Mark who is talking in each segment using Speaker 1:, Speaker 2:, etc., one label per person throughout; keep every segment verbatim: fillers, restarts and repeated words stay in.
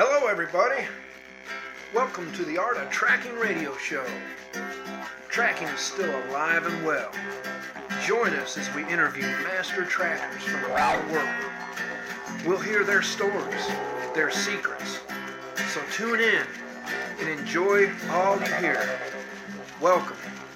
Speaker 1: Hello, everybody. Welcome to the Art of Tracking radio show. Tracking is still alive and well. Join us as we interview master trackers from around the world. We'll hear their stories, their secrets. So tune in and enjoy all you hear. Welcome.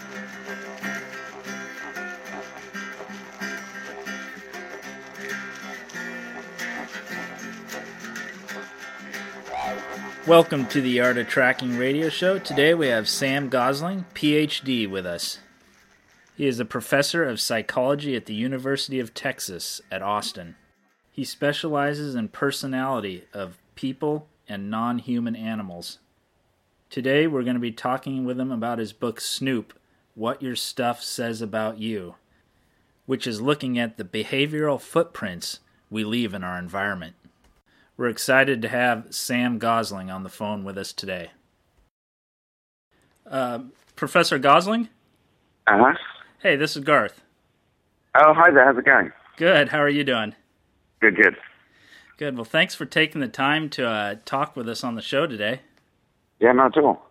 Speaker 2: Welcome to the Art of Tracking radio show. Today we have Sam Gosling, P H D, with us. He is a professor of psychology at the University of Texas at Austin. He specializes in personality of people and non-human animals. Today we're going to be talking with him about his book Snoop, What Your Stuff Says About You, which is looking at the behavioral footprints we leave in our environment. We're excited to have Sam Gosling on the phone with us today. Uh, Professor Gosling?
Speaker 3: Uh-huh.
Speaker 2: Hey, this is Garth.
Speaker 3: Oh, hi there. How's it going?
Speaker 2: Good. How are you doing?
Speaker 3: Good, good.
Speaker 2: Good. Well, thanks for taking the time to uh, talk with us on the show today.
Speaker 3: Yeah, not at all.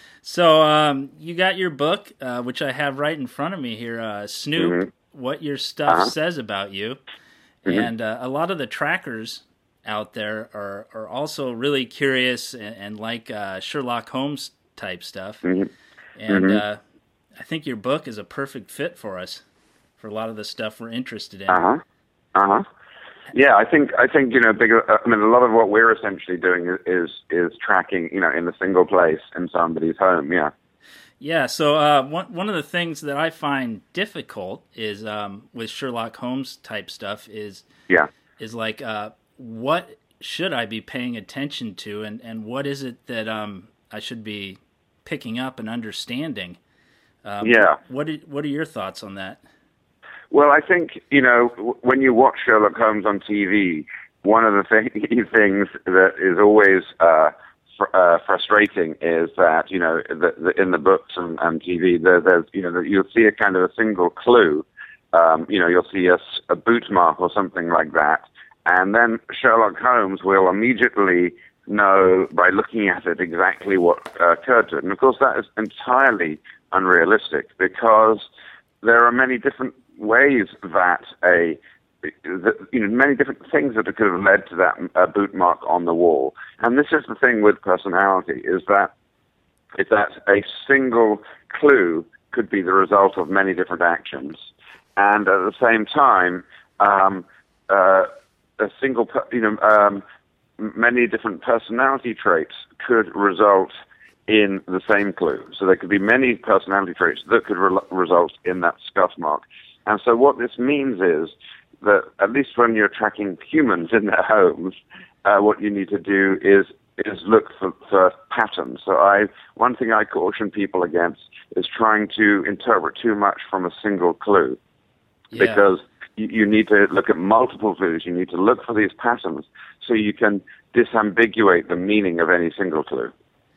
Speaker 2: So, um, you got your book, uh, which I have right in front of me here, uh, Snoop, mm-hmm. What Your Stuff uh-huh. Says About You. Mm-hmm. And uh, a lot of the trackers out there are, are also really curious and, and like uh, Sherlock Holmes type stuff. Mm-hmm. And
Speaker 3: mm-hmm.
Speaker 2: uh, I think your book is a perfect fit for us, for a lot of the stuff we're interested in.
Speaker 3: Uh-huh. Uh-huh. Yeah, I think, I think you know, bigger, I mean, a lot of what we're essentially doing is is tracking, you know, in a single place in somebody's home, yeah.
Speaker 2: Yeah, so uh, one one of the things that I find difficult is, um, with Sherlock Holmes type stuff, is,
Speaker 3: yeah.
Speaker 2: is like, uh, what should I be paying attention to, and, and what is it that um, I should be picking up and understanding? Um,
Speaker 3: yeah.
Speaker 2: What are, what are your thoughts on that?
Speaker 3: Well, I think, you know, w- when you watch Sherlock Holmes on T V, one of the th- things that is always uh, fr- uh, frustrating is that, you know, the, the, in the books and, and T V, there, there's, you know, you'll see a kind of a single clue. Um, you know, you'll see a, a boot mark or something like that. And then Sherlock Holmes will immediately know by looking at it exactly what uh, occurred to it. And of course, that is entirely unrealistic because there are many different ways that a, that, you know, many different things that could have led to that uh, boot mark on the wall. And this is the thing with personality, is that is that a single clue could be the result of many different actions, and at the same time, um, uh, a single, you know, um, many different personality traits could result in the same clue. So there could be many personality traits that could re- result in that scuff mark. And so what this means is that at least when you're tracking humans in their homes, uh, what you need to do is is look for, for patterns. So I one thing I caution people against is trying to interpret too much from a single clue,
Speaker 2: yeah.
Speaker 3: because you, you need to look at multiple clues. You need to look for these patterns so you can disambiguate the meaning of any single clue.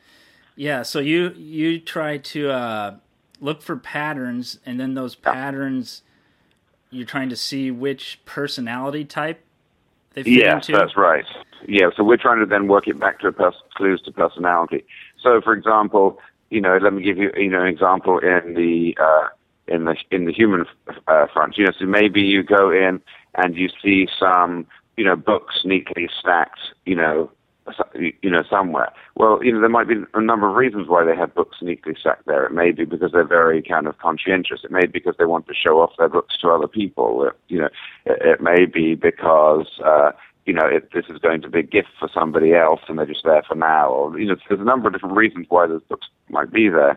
Speaker 2: Yeah, so you you try to uh, look for patterns, and then those patterns, you're trying to see which personality type they fit
Speaker 3: yes,
Speaker 2: into?
Speaker 3: Yes, that's right. Yeah, so we're trying to then work it back to pers- clues to personality. So, for example, you know, let me give you, you know, an example in the uh, in the in the human uh, front. You know, so maybe you go in and you see some, you know, books neatly stacked, you know, you know, somewhere. Well, you know, there might be a number of reasons why they have books neatly stacked there. It may be because they're very kind of conscientious. It may be because they want to show off their books to other people. It, you know, it, it may be because, uh, you know, it, this is going to be a gift for somebody else and they're just there for now. Or, you know, there's a number of different reasons why those books might be there.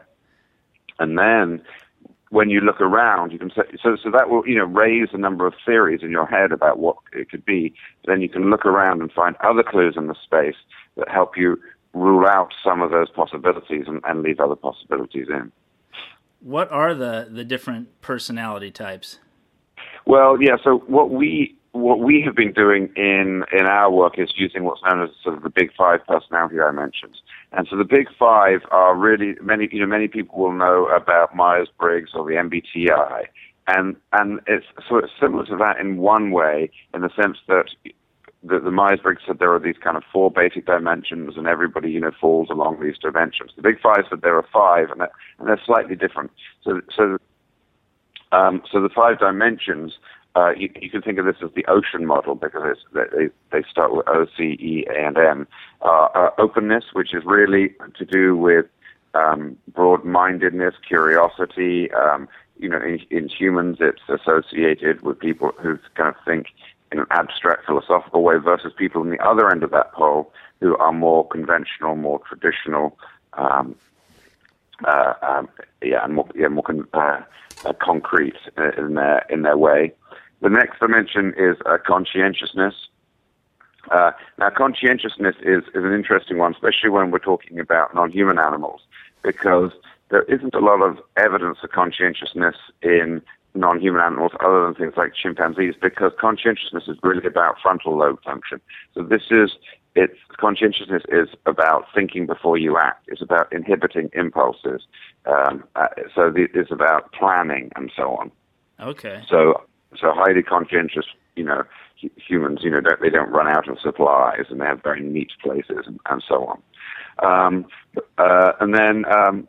Speaker 3: And then when you look around, you can say, so, so that will, you know, raise a number of theories in your head about what it could be. Then you can look around and find other clues in the space that help you rule out some of those possibilities and, and leave other possibilities in.
Speaker 2: What are the, the different personality types?
Speaker 3: Well, yeah, so what we what we have been doing in, in our work is using what's known as sort of the big five personality dimensions. And so the big five are really, many, you know, many people will know about Myers-Briggs or the M B T I. And, and it's sort of similar to that in one way, in the sense that the, the Myers-Briggs said there are these kind of four basic dimensions, and everybody, you know, falls along these dimensions. The Big Five said there are five, and they're, and they're slightly different. So, so, um, so the five dimensions, uh, you, you can think of this as the ocean model because it's, they, they start with O, C, E, A, and M. Uh, uh, openness, which is really to do with um, broad-mindedness, curiosity. Um, you know, in, in humans, it's associated with people who kind of think in an abstract philosophical way versus people on the other end of that pole who are more conventional, more traditional, um, uh, um, yeah, and more, yeah, more con- uh, uh, concrete in their in their way. The next dimension is uh, conscientiousness. Uh, now, conscientiousness is, is an interesting one, especially when we're talking about non-human animals, because there isn't a lot of evidence of conscientiousness in non-human animals other than things like chimpanzees, because conscientiousness is really about frontal lobe function. So this is, it's, conscientiousness is about thinking before you act. It's about inhibiting impulses. Um, uh, so the, it's about planning and so on.
Speaker 2: Okay.
Speaker 3: So, so highly conscientious, you know, hu- humans, you know, don't, they don't run out of supplies, and they have very neat places and, and so on. Um, uh, and then, um,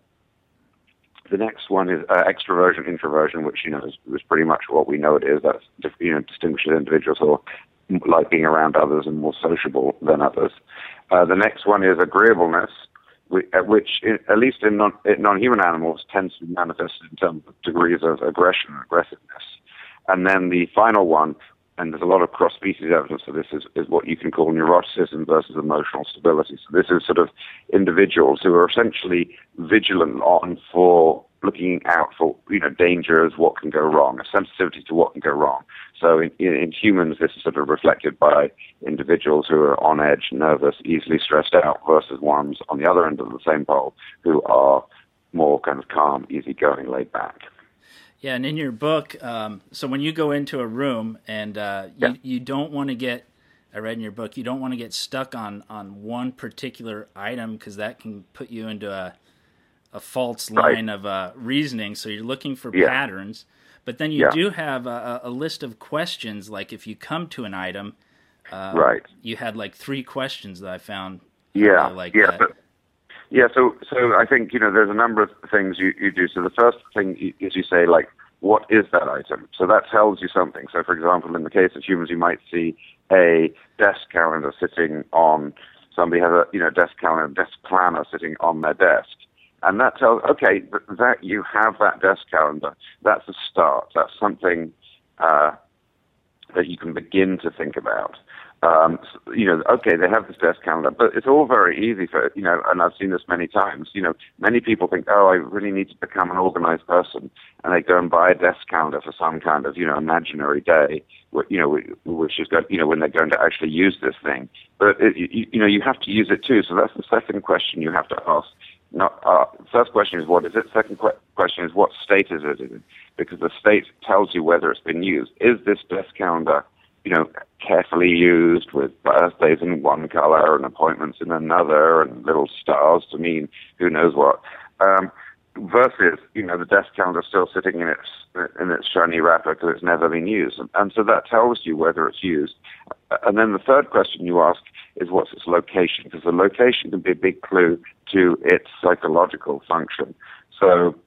Speaker 3: the next one is uh, extroversion, introversion, which, you know, is, is pretty much what we know it is. That's, you know, distinguishes individuals who like being around others and more sociable than others. Uh, the next one is agreeableness, which, which in, at least in, non, in non-human animals, tends to be manifested in terms of degrees of aggression and aggressiveness. And then the final one, and there's a lot of cross-species evidence for this, is, is what you can call neuroticism versus emotional stability. So this is sort of individuals who are essentially vigilant on for looking out for, you know, dangers, what can go wrong, a sensitivity to what can go wrong. So in, in, in humans, this is sort of reflected by individuals who are on edge, nervous, easily stressed out, versus ones on the other end of the same pole who are more kind of calm, easygoing, laid back.
Speaker 2: Yeah, and in your book, um, so when you go into a room and uh, you,
Speaker 3: yeah.
Speaker 2: you don't want to get, I read in your book, you don't want to get stuck on, on one particular item because that can put you into a, a false line right. of uh, reasoning. So you're looking for
Speaker 3: yeah.
Speaker 2: patterns, but then you yeah. do have a, a list of questions. Like if you come to an item, uh,
Speaker 3: right.
Speaker 2: you had like three questions that I found.
Speaker 3: Yeah,
Speaker 2: really like
Speaker 3: yeah,
Speaker 2: that.
Speaker 3: but Yeah, so so I think, you know, there's a number of things you, you do. So the first thing is you say, like, what is that item? So that tells you something. So, for example, in the case of humans, you might see a desk calendar sitting on, somebody has a, you know, desk calendar, desk planner sitting on their desk. And that tells, okay, that you have that desk calendar. That's a start. That's something uh, that you can begin to think about. Um, you know, okay, they have this desk calendar, but it's all very easy for, you know, and I've seen this many times, you know, many people think, oh, I really need to become an organized person, and they go and buy a desk calendar for some kind of, you know, imaginary day, you know, which is, you know, when they're going to actually use this thing. But, it, you, you know, you have to use it too, so that's the second question you have to ask. Not, uh, first question is, what is it? Second que- question is, what state is it in? Because the state tells you whether it's been used. Is this desk calendar, you know, carefully used with birthdays in one color and appointments in another and little stars to mean who knows what, um, versus, you know, the desk calendar still sitting in its in its shiny wrapper because it's never been used. And, and so that tells you whether it's used. And then the third question you ask is, what's its location? Because the location can be a big clue to its psychological function. So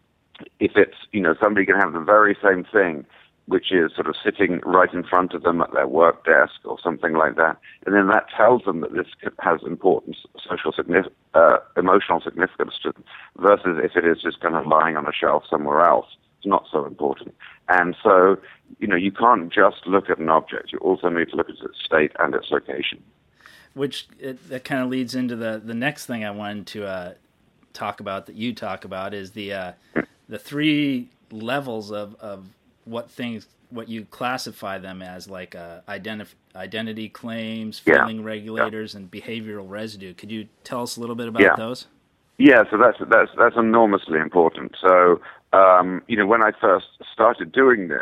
Speaker 3: if it's, you know, somebody can have the very same thing, which is sort of sitting right in front of them at their work desk or something like that. And then that tells them that this has important social significance, uh, emotional significance to them, versus if it is just kind of lying on a shelf somewhere else. It's not so important. And so, you know, you can't just look at an object. You also need to look at its state and its location.
Speaker 2: Which, it, that kind of leads into the, the next thing I wanted to uh, talk about, that you talk about, is the uh, the three levels of, of what things, what you classify them as, like uh, identif- identity claims, feeling yeah. regulators, yeah. and behavioral residue. Could you tell us a little bit about
Speaker 3: yeah.
Speaker 2: those?
Speaker 3: Yeah, so that's that's that's enormously important. So, um, you know, when I first started doing this,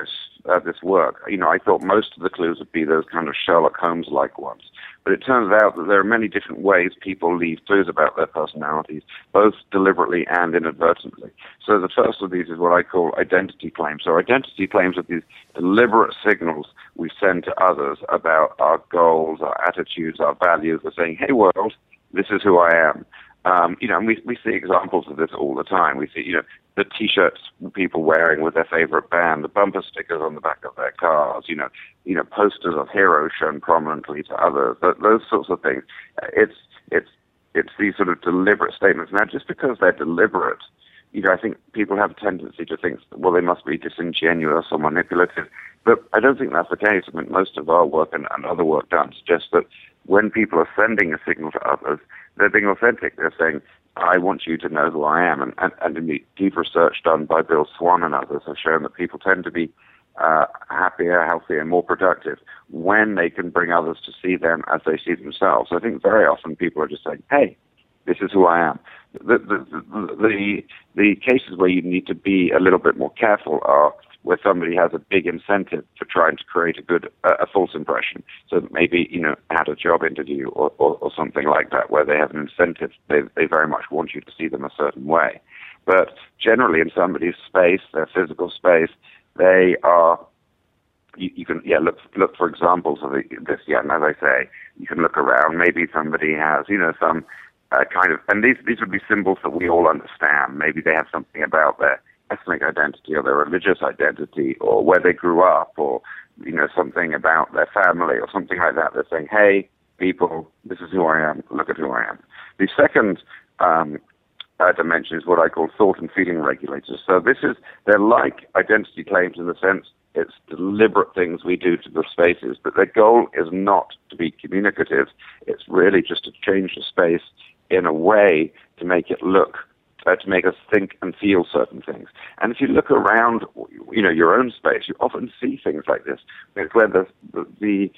Speaker 3: uh, this work, you know, I thought most of the clues would be those kind of Sherlock Holmes-like ones. But it turns out that there are many different ways people leave clues about their personalities, both deliberately and inadvertently. So the first of these is what I call identity claims. So identity claims are these deliberate signals we send to others about our goals, our attitudes, our values. We're saying, hey, world, this is who I am. Um, you know, and we, we see examples of this all the time. We see, you know, the T-shirts people wearing with their favorite band, the bumper stickers on the back of their cars, you know, you know, posters of heroes shown prominently to others, those sorts of things. It's it's it's these sort of deliberate statements. Now, just because they're deliberate, you know, I think people have a tendency to think, well, they must be disingenuous or manipulative. But I don't think that's the case. I mean, most of our work and, and other work done suggests that when people are sending a signal to others, they're being authentic. They're saying, I want you to know who I am. And, and, and in the deep research done by Bill Swan and others have shown that people tend to be uh, happier, healthier, more productive when they can bring others to see them as they see themselves. I think very often people are just saying, hey, this is who I am. The, the, the, the, the cases where you need to be a little bit more careful are where somebody has a big incentive for trying to create a good, uh, a false impression. So maybe, you know, at a job interview or, or, or something like that, where they have an incentive, they, they very much want you to see them a certain way. But generally in somebody's space, their physical space, they are, you, you can, yeah, look, look for examples of this, yeah, and as I say, you can look around, maybe somebody has, you know, some uh, kind of, and these, these would be symbols that we all understand. Maybe they have something about their ethnic identity or their religious identity or where they grew up or, you know, something about their family or something like that. They're saying, hey, people, this is who I am. Look at who I am. The second um, uh, dimension is what I call thought and feeling regulators. So this is, they're like identity claims in the sense it's deliberate things we do to the spaces, but their goal is not to be communicative. It's really just to change the space in a way to make it look Uh, to make us think and feel certain things. And if you look around, you know, your own space, you often see things like this, where the, the,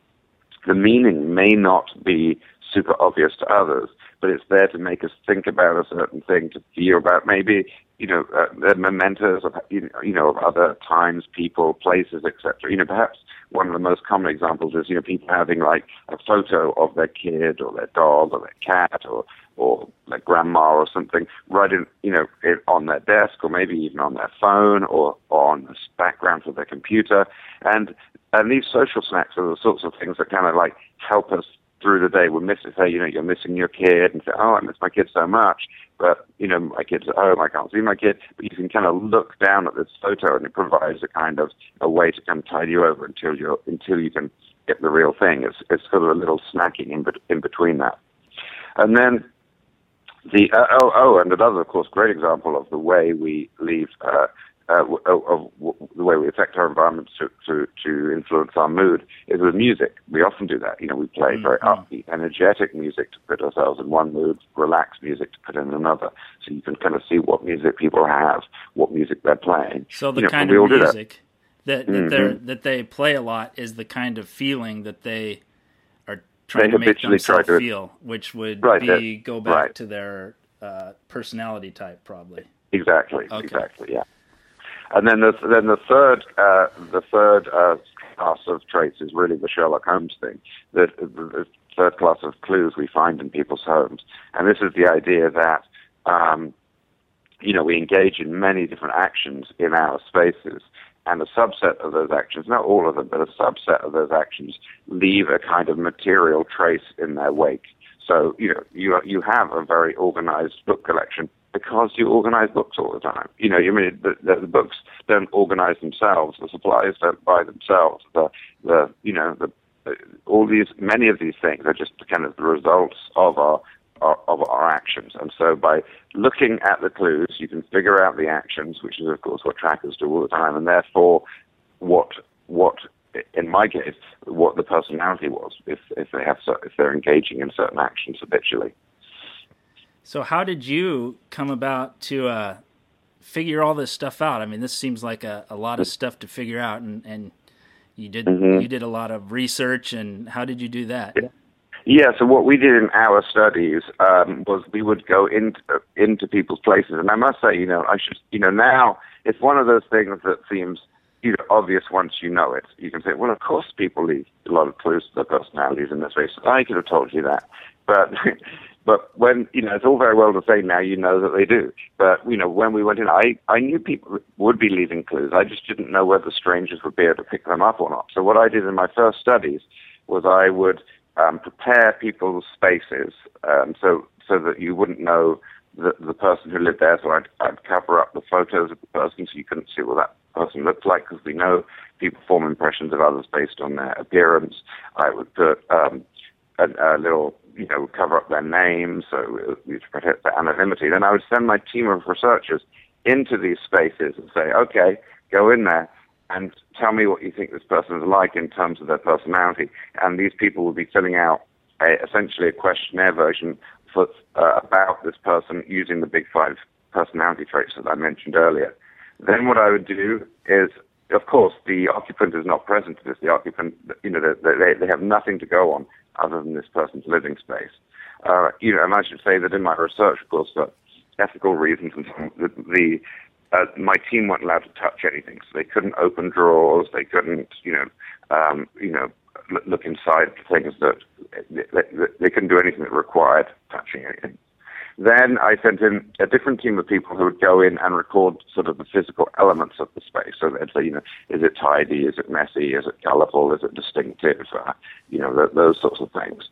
Speaker 3: the meaning may not be super obvious to others, but it's there to make us think about a certain thing, to feel about maybe, you know, uh, the mementos of, you know, of other times, people, places, et cetera. You know, perhaps one of the most common examples is, you know, people having like a photo of their kid or their dog or their cat or or their grandma or something right in, you know, in, on their desk or maybe even on their phone or, or on the background of their computer. And and these social snacks are the sorts of things that kind of like help us through the day. We're missing, say, you know, you're missing your kid and say, oh, I miss my kid so much. But, you know, my kid's at home, I can't see my kid. But you can kind of look down at this photo and it provides a kind of a way to kind of tide you over until you until you can get the real thing. It's, it's sort of a little snacking in, in between that. And then the, uh, oh, oh, and another, of course, great example of the way we leave, uh, uh, of, of the way we affect our environment to, to, to influence our mood is with music. We often do that. You know, we play very upbeat, energetic music to put ourselves in one mood, relaxed music to put in another. So you can kind of see what music people have, what music they're playing.
Speaker 2: So the
Speaker 3: you know,
Speaker 2: kind of music that that, that, mm-hmm. that they play a lot is the kind of feeling that they are trying they to make themselves to, feel, which would right, be go back right. to their uh, personality type, probably.
Speaker 3: Exactly.
Speaker 2: Okay.
Speaker 3: Exactly. Yeah. And then the then the third uh, the third uh, class of traits is really the Sherlock Holmes thing. The, the, the third class of clues we find in people's homes, and this is the idea that um, you know we engage in many different actions in our spaces, and a subset of those actions, not all of them, but a subset of those actions leave a kind of material trace in their wake. So you know you you have a very organized book collection, because you organize books all the time. You know, you mean the, the, the books don't organize themselves. The supplies don't buy themselves. The, the you know, the, the all these, many of these things are just kind of the results of our, our of our actions. And so, by looking at the clues, you can figure out the actions, which is of course what trackers do all the time, and therefore, what what in my case, what the personality was if if they have if they're engaging in certain actions habitually.
Speaker 2: So how did you come about to uh, figure all this stuff out? I mean, this seems like a, a lot of stuff to figure out, and, and you did mm-hmm. you did a lot of research, and how did you do that?
Speaker 3: Yeah, yeah so what we did in our studies um, was we would go into, into people's places, and I must say, you know, I should, you know, now it's one of those things that seems you know, obvious once you know it. You can say, well, of course people leave a lot of clues to their personalities in this space. I could have told you that. But but when, you know, it's all very well to say now you know that they do. But, you know, when we went in, I, I knew people would be leaving clues. I just didn't know whether strangers would be able to pick them up or not. So what I did in my first studies was I would um, prepare people's spaces um, so so that you wouldn't know the, the person who lived there. So I'd, I'd cover up the photos of the person so you couldn't see what that person looked like, because we know people form impressions of others based on their appearance. I would put um, a, a little, you know, cover up their names so we protect their anonymity. Then I would send my team of researchers into these spaces and say, okay, go in there and tell me what you think this person is like in terms of their personality. And these people would be filling out a, essentially a questionnaire version for, uh, about this person using the big five personality traits that I mentioned earlier. Then what I would do is, of course, the occupant is not present to this. The occupant, you know, they, they have nothing to go on other than this person's living space. Uh, you know, and I should say that in my research, of course, for ethical reasons, and so, the, the uh, my team weren't allowed to touch anything, so they couldn't open drawers, they couldn't, you know, um, you know, look inside things that they, they, they couldn't do anything that required touching anything. Then I sent in a different team of people who would go in and record sort of the physical elements of the space. So they'd say, you know, is it tidy? Is it messy? Is it colorful? Is it distinctive? Uh, you know, th- those sorts of things.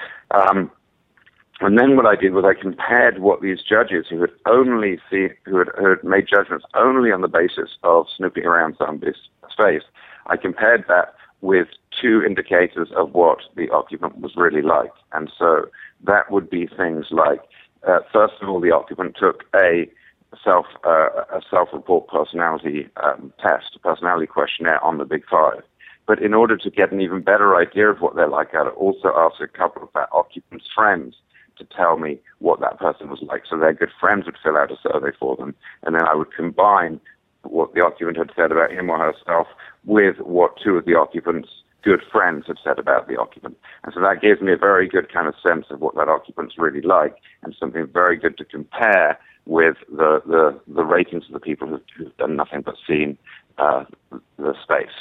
Speaker 3: Um, and then what I did was I compared what these judges who had only see, who had, who had made judgments only on the basis of snooping around somebody's space, I compared that with two indicators of what the occupant was really like. And so that would be things like, Uh, first of all, the occupant took a self uh, a self-report personality um, test, a personality questionnaire on the Big Five. But in order to get an even better idea of what they're like, I'd also ask a couple of that occupant's friends to tell me what that person was like. So their good friends would fill out a survey for them, and then I would combine what the occupant had said about him or herself with what two of the occupants' good friends have said about the occupant. And so that gives me a very good kind of sense of what that occupant's really like, and something very good to compare with the, the, the ratings of the people who've, who've done nothing but seen uh, the space.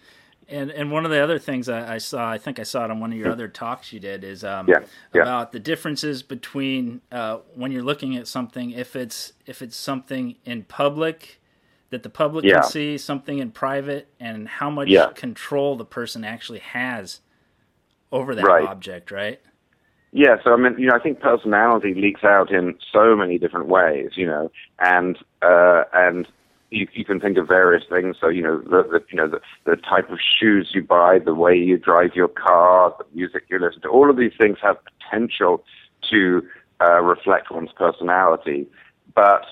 Speaker 2: And and one of the other things I, I saw, I think I saw it on one of your other talks you did, is um,
Speaker 3: yeah, yeah.
Speaker 2: about the differences between uh, when you're looking at something, if it's if it's something in public that the public
Speaker 3: yeah.
Speaker 2: can see, something in private, and how much
Speaker 3: yeah.
Speaker 2: control the person actually has over that
Speaker 3: right.
Speaker 2: object, right?
Speaker 3: Yeah, so I mean, you know, I think personality leaks out in so many different ways, you know, and uh, and you, you can think of various things. So, you know, the, the you know the, the type of shoes you buy, the way you drive your car, the music you listen to, all of these things have potential to uh, reflect one's personality, but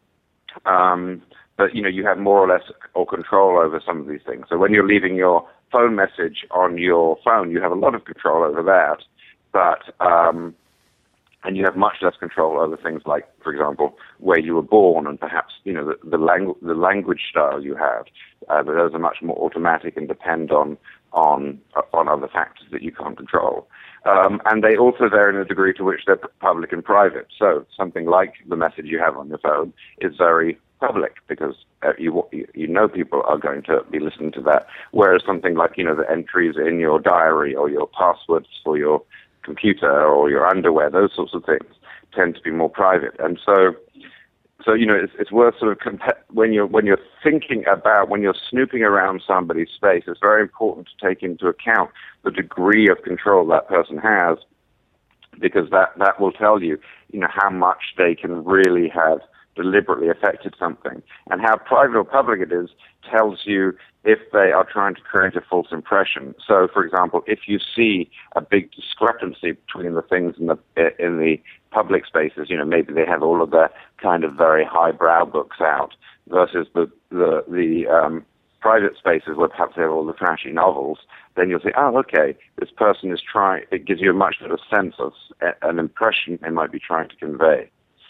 Speaker 3: um, but you know, you have more or less or control over some of these things. So when you're leaving your phone message on your phone, you have a lot of control over that. But um, and you have much less control over things like, for example, where you were born and perhaps you know the the, langu- the language style you have. Uh, but those are much more automatic and depend on on on other factors that you can't control. Um, and they also vary in the degree to which they're public and private. So something like the message you have on your phone is very public because uh, you you know people are going to be listening to that. Whereas something like you know the entries in your diary or your passwords for your computer or your underwear, those sorts of things tend to be more private. And so, so you know, it's, it's worth sort of compa- when you're when you're thinking about when you're snooping around somebody's space, it's very important to take into account the degree of control that person has, because that that will tell you, you know, how much they can really have deliberately affected something, and how private or public it is tells you if they are trying to create a false impression. So, for example, if you see a big discrepancy between the things in the in the public spaces, you know, maybe they have all of their kind of very highbrow books out versus the the the um, private spaces where perhaps they have all the trashy novels, then you'll say, oh, okay, this person is trying. It gives you a much better sense of an impression they might be trying to convey.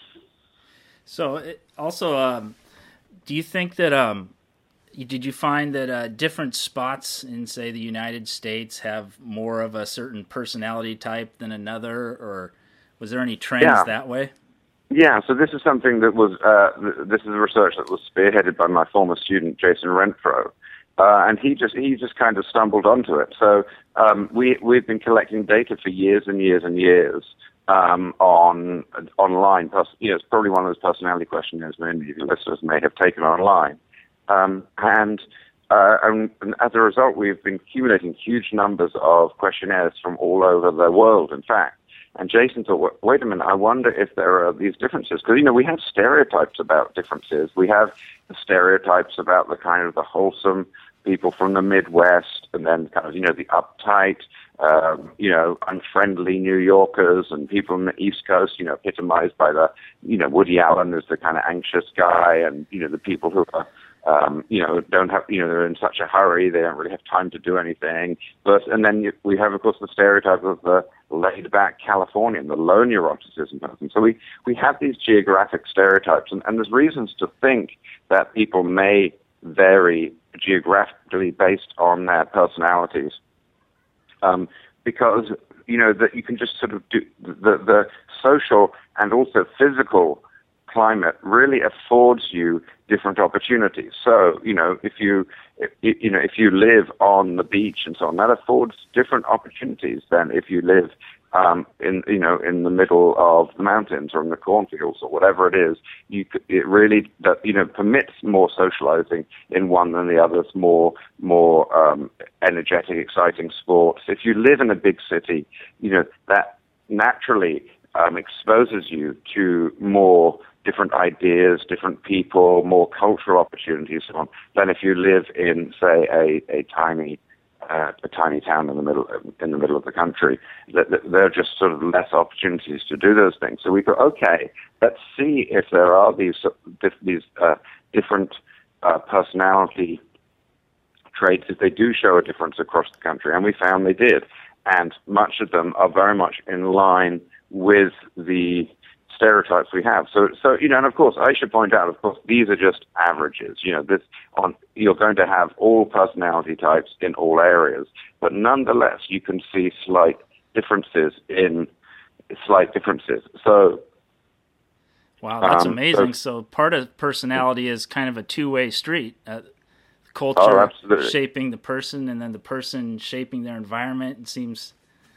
Speaker 2: So, it also, um, do you think that, um, did you find that uh, different spots in, say, the United States have more of a certain personality type than another, or was there any trends
Speaker 3: yeah.
Speaker 2: that way?
Speaker 3: Yeah, so this is something that was, uh, this is a research that was spearheaded by my former student, Jason Renfro, Uh, and he just he just kind of stumbled onto it. So um, we we've been collecting data for years and years and years um, on online. You know, it's probably one of those personality questionnaires many of your listeners may have taken online. Um, and, uh, and and as a result, we've been accumulating huge numbers of questionnaires from all over the world. In fact. And Jason thought, wait a minute, I wonder if there are these differences. Because, you know, we have stereotypes about differences. We have the stereotypes about the kind of the wholesome people from the Midwest, and then kind of, you know, the uptight, um, you know, unfriendly New Yorkers, and people on the East Coast, you know, epitomized by the, you know, Woody Allen as the kind of anxious guy, and, you know, the people who are, Um, you know, don't have, you know, they're in such a hurry, they don't really have time to do anything. But, and then you, we have, of course, the stereotype of the laid-back Californian, the low neuroticism person. So we, we have these geographic stereotypes, and, and there's reasons to think that people may vary geographically based on their personalities. Um, because, you know, that you can just sort of do the, the social and also physical climate really affords you different opportunities. So, you know, if you, if, you know, if you live on the beach and so on, that affords different opportunities than if you live um, in, you know, in the middle of the mountains or in the cornfields or whatever it is. You, it really, that you know, permits more socializing in one than the others, more, more um, energetic, exciting sports. If you live in a big city, you know, that naturally um, exposes you to more different ideas, different people, more cultural opportunities, so on, than if you live in, say, a, a tiny uh, a tiny town in the middle in the middle of the country. That, that there are just sort of less opportunities to do those things. So we go, okay, let's see if there are these these uh, different uh, personality traits, if they do show a difference across the country, and we found they did, and much of them are very much in line with the stereotypes we have. So, so you know, and of course, I should point out, of course, these are just averages. You know, this on you're going to have all personality types in all areas, but nonetheless, you can see slight differences in slight differences. So,
Speaker 2: wow, that's
Speaker 3: um,
Speaker 2: amazing.
Speaker 3: So,
Speaker 2: so part of personality is kind of a two-way street. Uh, culture
Speaker 3: oh,
Speaker 2: shaping the person, and then the person shaping their environment. It seems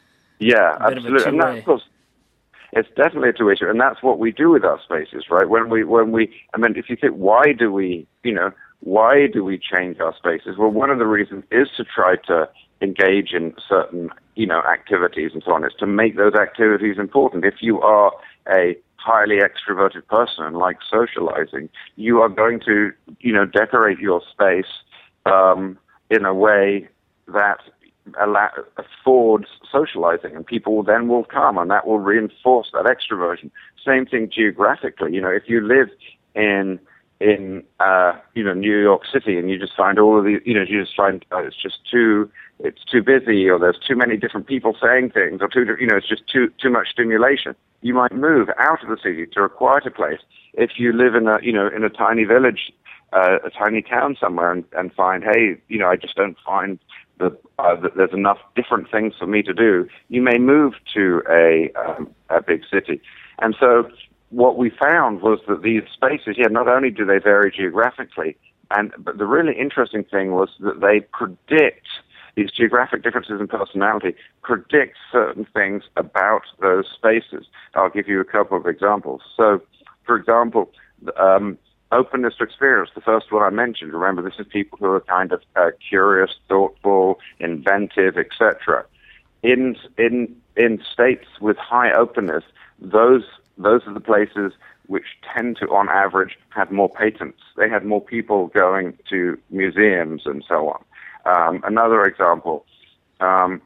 Speaker 3: yeah,
Speaker 2: a bit
Speaker 3: absolutely.
Speaker 2: of a
Speaker 3: And that, of course, it's definitely a two-way street, and that's what we do with our spaces, right? When we, when we, I mean, if you think, why do we, you know, why do we change our spaces? Well, one of the reasons is to try to engage in certain, you know, activities and so on. It's to make those activities important. If you are a highly extroverted person and like socializing, you are going to, you know, decorate your space um, in a way that allow, affords socializing, and people then will come, and that will reinforce that extroversion. Same thing geographically. You know, if you live in in uh, you know, New York City, and you just find all of these, you know, you just find uh, it's just too it's too busy, or there's too many different people saying things, or too, you know, it's just too too much stimulation. You might move out of the city to a quieter place. If you live in a, you know, in a tiny village, uh, a tiny town somewhere, and, and find, hey, you know, I just don't find that, uh, that there's enough different things for me to do, you may move to a, um, a big city. And so what we found was that these spaces, yeah, not only do they vary geographically, and but the really interesting thing was that they predict, these geographic differences in personality predict certain things about those spaces. I'll give you a couple of examples. So, for example, um, openness to experience, the first one I mentioned, remember, this is people who are kind of uh, curious, thoughtful, inventive, et cetera. In, in, in states with high openness, those, those are the places which tend to, on average, have more patents. They had more people going to museums and so on. Um, another example, um,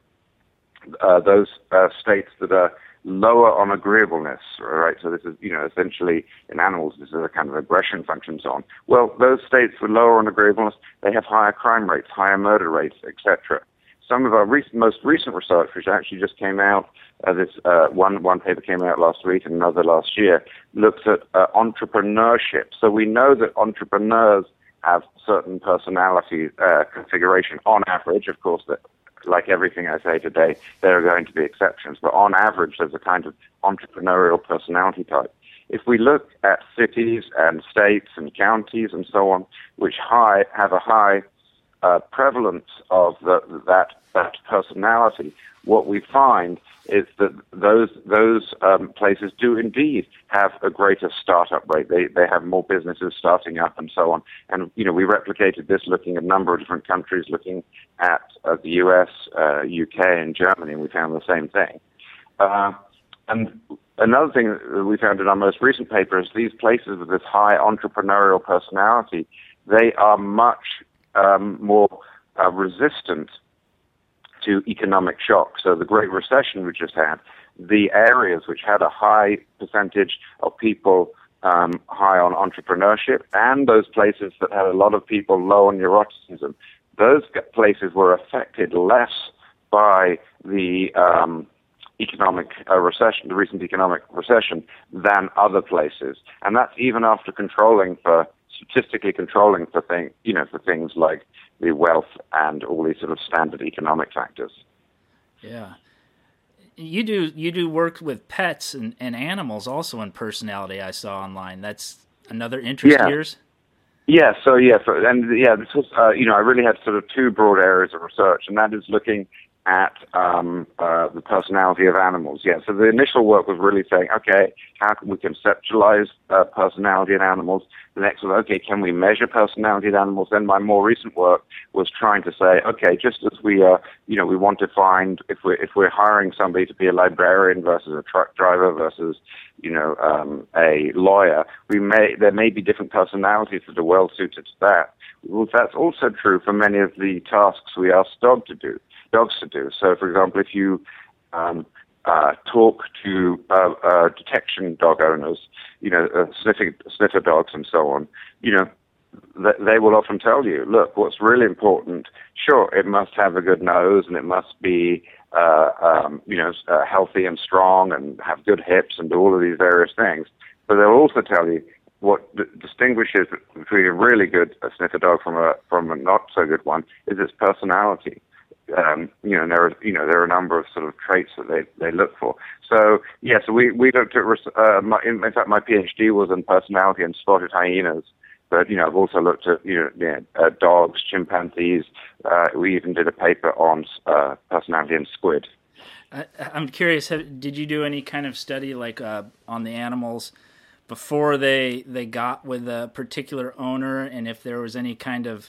Speaker 3: uh, those uh, states that are lower on agreeableness, right? So this is, you know, essentially in animals, this is a kind of aggression function so on. Well, those states with lower on agreeableness, they have higher crime rates, higher murder rates, et cetera. Some of our recent, most recent research, which actually just came out, uh, this uh, one one paper came out last week and another last year, looks at uh, entrepreneurship. So we know that entrepreneurs have certain personality uh, configuration on average. Of course, that, like everything I say today, there are going to be exceptions, but on average, there's a kind of entrepreneurial personality type. If we look at cities and states and counties and so on, which high have a high uh, prevalence of the, that that personality, what we find is that those those um, places do indeed have a greater startup rate. They they have more businesses starting up and so on. And you know, we replicated this looking at a number of different countries, looking at uh, the U S, uh, U K, and Germany, and we found the same thing. Uh, and another thing that we found in our most recent paper is these places with this high entrepreneurial personality, they are much um, more uh, resistant to economic shock. So the Great Recession we just had, the areas which had a high percentage of people um, high on entrepreneurship, and those places that had a lot of people low on neuroticism, those places were affected less by the um, economic uh, recession, the recent economic recession, than other places. And that's even after controlling for, statistically controlling for thing, you know, for things like the wealth and all these sort of standard economic factors.
Speaker 2: Yeah. You do you do work with pets and, and animals also in personality, I saw online. That's another interest
Speaker 3: yeah.
Speaker 2: of yours?
Speaker 3: Yeah, so yeah, so, and yeah, this was, uh, you know, I really had sort of two broad areas of research, and that is looking at um, uh, the personality of animals. Yeah, so the initial work was really saying, okay, how can we conceptualize uh, personality in animals? The next was, okay, can we measure personality in animals? Then my more recent work was trying to say, okay, just as we are, you know, we want to find if we're if we're hiring somebody to be a librarian versus a truck driver versus, you know, um, a lawyer, we may there may be different personalities that are well suited to that. Well, that's also true for many of the tasks we ask dog to do. dogs to do. So, for example, if you um, uh, talk to uh, uh, detection dog owners, you know, uh, sniffing, sniffer dogs and so on, you know, th- they will often tell you, look, what's really important, sure, it must have a good nose and it must be, uh, um, you know, uh, healthy and strong and have good hips and do all of these various things. But they'll also tell you what d- distinguishes between a really good uh, sniffer dog from a from a not so good one is its personality. Um, you know, there are you know there are a number of sort of traits that they, they look for. So yeah, so we we looked at uh, my, in, in fact my PhD was in personality and spotted hyenas, but you know I've also looked at you know yeah, uh, dogs, chimpanzees. Uh, we even did a paper on uh, personality in squid.
Speaker 2: I, I'm curious. Have, did you do any kind of study like uh, on the animals before they they got with a particular owner, and if there was any kind of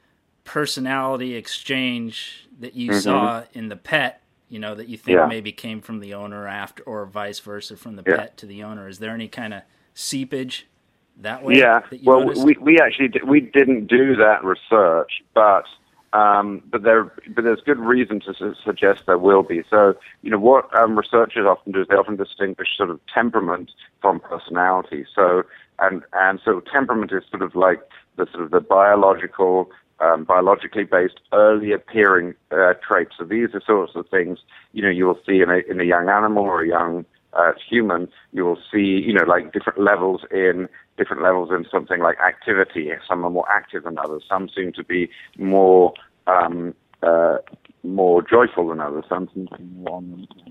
Speaker 2: personality exchange that you mm-hmm. saw in the pet, you know, that you think yeah. maybe came from the owner after, or vice versa from the yeah. pet to the owner? Is there any kind of seepage that way?
Speaker 3: Yeah.
Speaker 2: That you
Speaker 3: well,
Speaker 2: noticed?
Speaker 3: we we actually did, we didn't do that research, but um, but there but there's good reason to su- suggest there will be. So you know what um, researchers often do is they often distinguish sort of temperament from personality. So and and so temperament is sort of like the sort of the biological. Um, biologically based, early appearing uh, traits. So these are sorts of things, you know, you will see in a, in a young animal or a young uh, human. You will see, you know, like different levels in different levels in something like activity. Some are more active than others. Some seem to be more um, uh, more joyful than others. Some seem to be more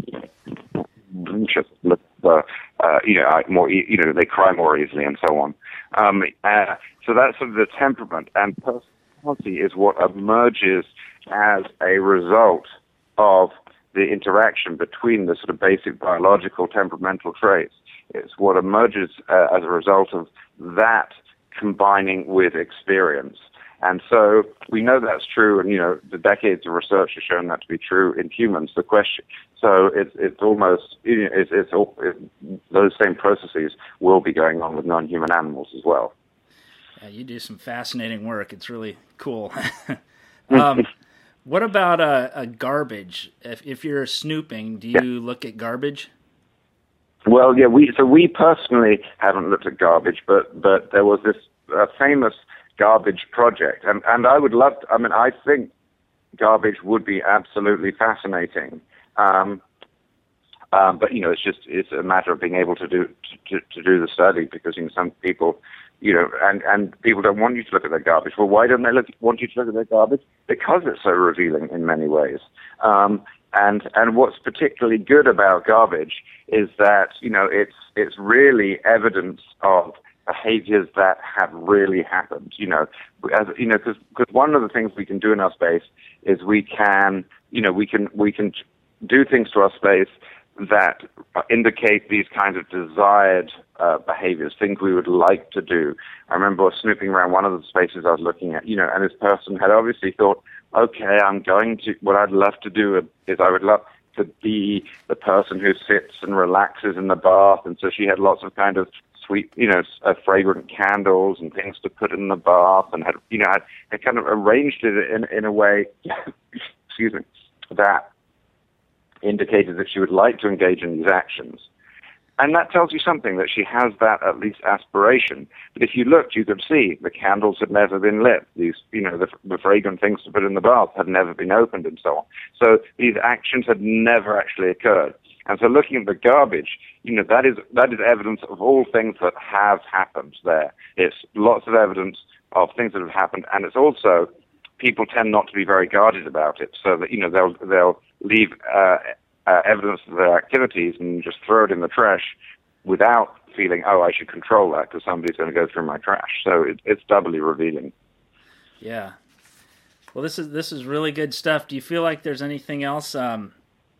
Speaker 3: anxious. Uh, uh, you know, more, you know, they cry more easily and so on. Um, uh, so that's sort of the temperament and personality is what emerges as a result of the interaction between the sort of basic biological temperamental traits. It's what emerges uh, as a result of that combining with experience. And so we know that's true, and you know the decades of research have shown that to be true in humans. The question, so it's it's almost you know, it's it's, all, it's those same processes will be going on with non-human animals as well.
Speaker 2: Yeah, you do some fascinating work. It's really cool. um, what about uh, a garbage? If if you're snooping, do you yeah. look at garbage?
Speaker 3: Well, yeah, we so we personally haven't looked at garbage, but but there was this uh, famous garbage project, and and I would love. To, I mean, I think garbage would be absolutely fascinating. Um, um, but you know, it's just it's a matter of being able to do to, to do the study because you know some people. You know, and, and people don't want you to look at their garbage. Well, why don't they look, want you to look at their garbage? Because it's so revealing in many ways. Um, and and what's particularly good about garbage is that you know it's it's really evidence of behaviors that have really happened. You know, as you know, because one of the things we can do in our space is we can, you know, we can we can do things to our space that indicate these kinds of desired uh, behaviors, things we would like to do. I remember snooping around one of the spaces I was looking at, you know, and this person had obviously thought, okay, I'm going to, what I'd love to do is I would love to be the person who sits and relaxes in the bath. And so she had lots of kind of sweet, you know, uh, fragrant candles and things to put in the bath, and had, you know, had, had kind of arranged it in, in a way, excuse me, that indicated that she would like to engage in these actions. And that tells you something, that she has that at least aspiration. But if you looked, you could see the candles had never been lit. These, you know, the, the fragrant things to put in the bath had never been opened and so on. So these actions had never actually occurred. And so looking at the garbage, you know, that is that is evidence of all things that have happened there. It's lots of evidence of things that have happened, and it's also, people tend not to be very guarded about it, so that, you know, they'll they'll leave uh, uh, evidence of their activities and just throw it in the trash without feeling, oh, I should control that because somebody's going to go through my trash. So it, it's doubly revealing.
Speaker 2: Yeah. Well, this is this is really good stuff. Do you feel like there's anything else um,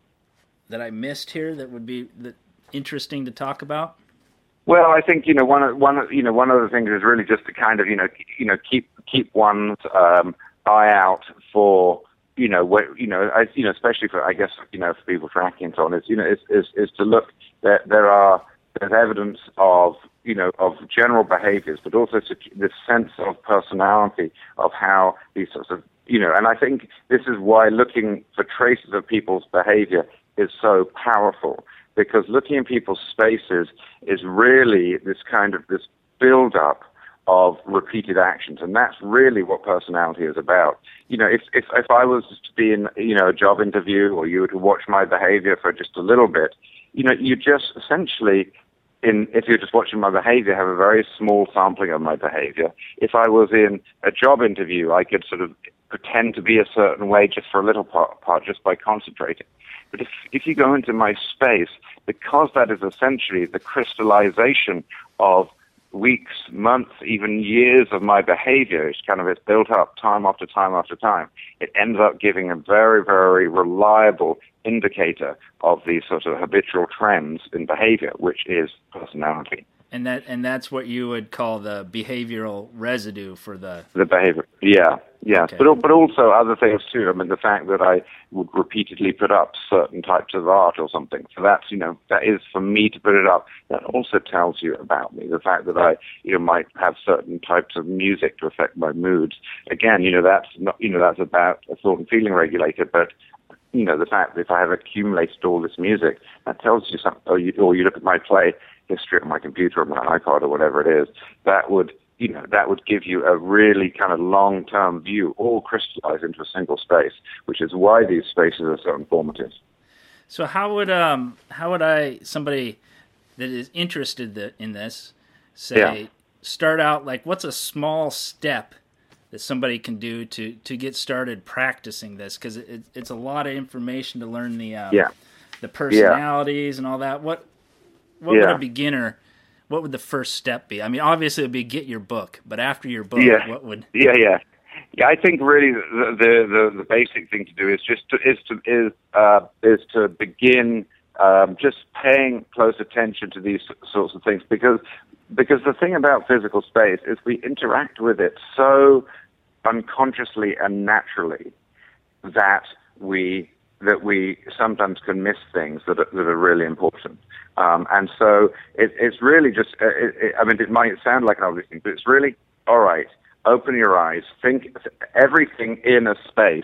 Speaker 2: that I missed here that would be that interesting to talk about?
Speaker 3: Well, I think, you know, one of one of, you know one of the things is really just to kind of, you know you know keep keep one's um, eye out for, you know, what, you know, I, you know, especially for, I guess, you know, for people tracking and so on, is, you know, is, is, is to look that there are, there's evidence of, you know, of general behaviors, but also to, this sense of personality of how these sorts of, you know, and I think this is why looking for traces of people's behavior is so powerful, because looking in people's spaces is really this kind of, this build-up of repeated actions, and that's really what personality is about. You know, if if if I was to be in, you know, a job interview, or you were to watch my behavior for just a little bit, you know, you just essentially, in if you're just watching my behavior, have a very small sampling of my behavior. If I was in a job interview, I could sort of pretend to be a certain way just for a little part, part just by concentrating. But if if you go into my space, because that is essentially the crystallization of weeks, months, even years of my behavior, it's kind of, it's built up time after time after time. It ends up giving a very, very reliable indicator of these sort of habitual trends in behavior, which is personality.
Speaker 2: And that and that's what you would call the behavioral residue for the...
Speaker 3: The behavior, yeah, yes. Okay. But, but also other things too. I mean, the fact that I would repeatedly put up certain types of art or something. So that's, you know, that is for me to put it up. That also tells you about me. The fact that I, you know, might have certain types of music to affect my moods. Again, you know, that's not, you know, that's about a thought and feeling regulator, but you know, the fact that if I have accumulated all this music, that tells you something, or you, or you look at my play history on my computer or my iPod or whatever it is, that would, you know, that would give you a really kind of long-term view, all crystallized into a single space, which is why these spaces are so informative.
Speaker 2: So how would um how would I, somebody that is interested in this, say, yeah. start out, like, what's a small step that somebody can do to, to get started practicing this? Because it, it's a lot of information to learn the um, yeah. the personalities yeah. and all that. What what yeah. would a beginner, what would the first step be? I mean, obviously it would be get your book, but after your book,
Speaker 3: yeah.
Speaker 2: what would?
Speaker 3: Yeah, yeah, yeah. I think really the the, the, the basic thing to do is just to is to is uh, is to begin um, just paying close attention to these sorts of things, because because the thing about physical space is we interact with it so unconsciously and naturally that we that we sometimes can miss things that are, that are really important. Um, and so it, it's really just, uh, it, it, I mean, it might sound like an obvious thing, but it's really, all right, open your eyes, think everything in a space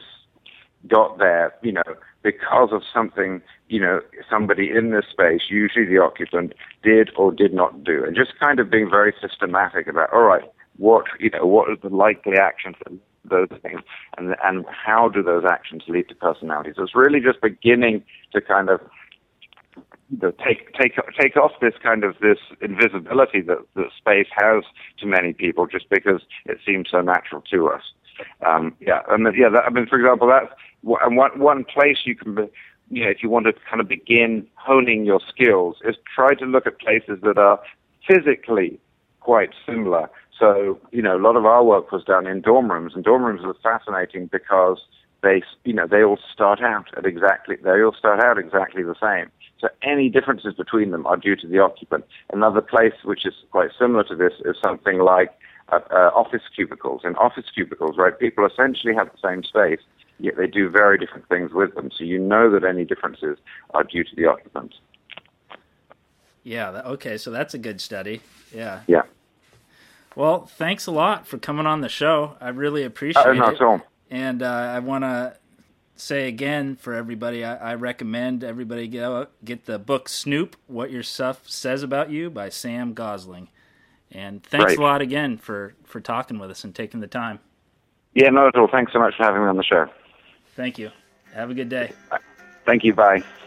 Speaker 3: got there, you know, because of something, you know, somebody in this space, usually the occupant, did or did not do. And just kind of being very systematic about, all right, what, you know, what are the likely actions of those things, and and how do those actions lead to personality? So it's really just beginning to kind of, you know, take take take off this kind of this invisibility that, that space has to many people, just because it seems so natural to us. Um, yeah, and yeah, that, I mean, for example, that's and one one place you can, be, you know, if you want to kind of begin honing your skills, is try to look at places that are physically quite similar. So, you know, a lot of our work was done in dorm rooms, and dorm rooms are fascinating because they, you know, they all start out at exactly, they all start out exactly the same. So any differences between them are due to the occupant. Another place which is quite similar to this is something like uh, uh, office cubicles. In office cubicles, right, people essentially have the same space, yet they do very different things with them. So you know that any differences are due to the occupant.
Speaker 2: Yeah, that, okay, so that's a good study. Yeah.
Speaker 3: Yeah.
Speaker 2: Well, thanks a lot for coming on the show. I really appreciate
Speaker 3: uh, not
Speaker 2: it.
Speaker 3: At all.
Speaker 2: And uh, I want to say again for everybody, I, I recommend everybody go get the book Snoop, What Your Stuff Says About You by Sam Gosling. And thanks
Speaker 3: Great.
Speaker 2: a lot again for, for talking with us and taking the time.
Speaker 3: Yeah, not at all. Thanks so much for having me on the show.
Speaker 2: Thank you. Have a good day.
Speaker 3: Thank you. Bye.